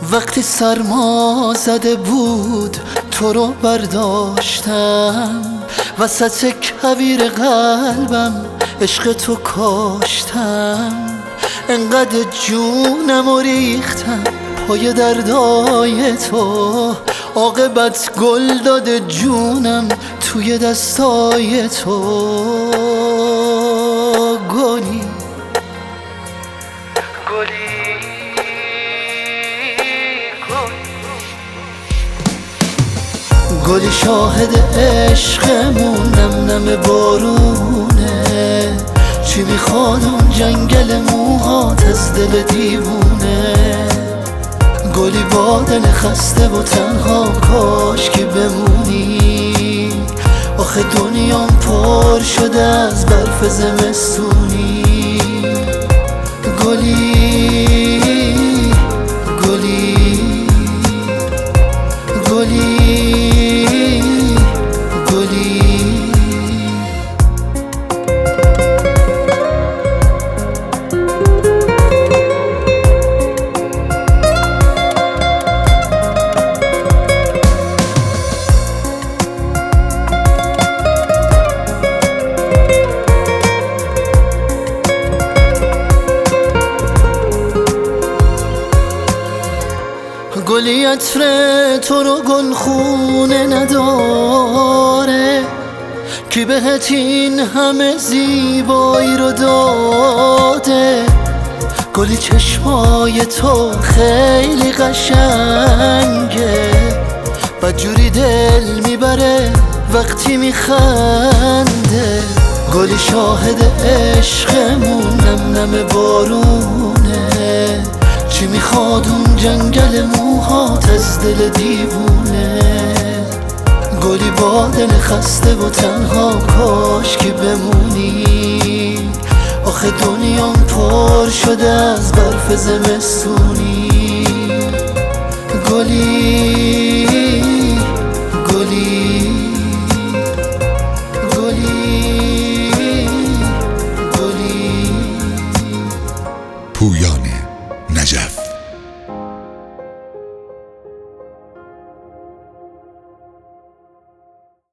وقتی سرما زده بود تو رو برداشتم، وسط کویر قلبم عشق تو کاشتم. انقدر جونم و ریختم پای دردای تو، عاقبت گل داده جونم توی دستای تو. گلی گلی شاهد عشقمون، نم نم بارونه. چی میخواد اون جنگل موهات از دل دیوونه؟ گلی با دل خسته و تنها، کاش که بمونی. آخه دنیام پر شده از برف زمستونی. گلی گلی گلی گلی گلی عطر تو رو گلخونه نداره، کی بهت این همه زیبایی رو داده؟ گلی چشمای تو خیلی قشنگه، بدجوری دل میبره وقتی میخنده. گلی شاهد عشقمون، نم نم بارونه. چی میخواد اون جنگل موهات از دل دیوونه؟ گلی با دل خسته و تنها، کاش که بمونی. آخه دنیام پر شده از برف زمستونی. گلی گلی گلی گلی پویا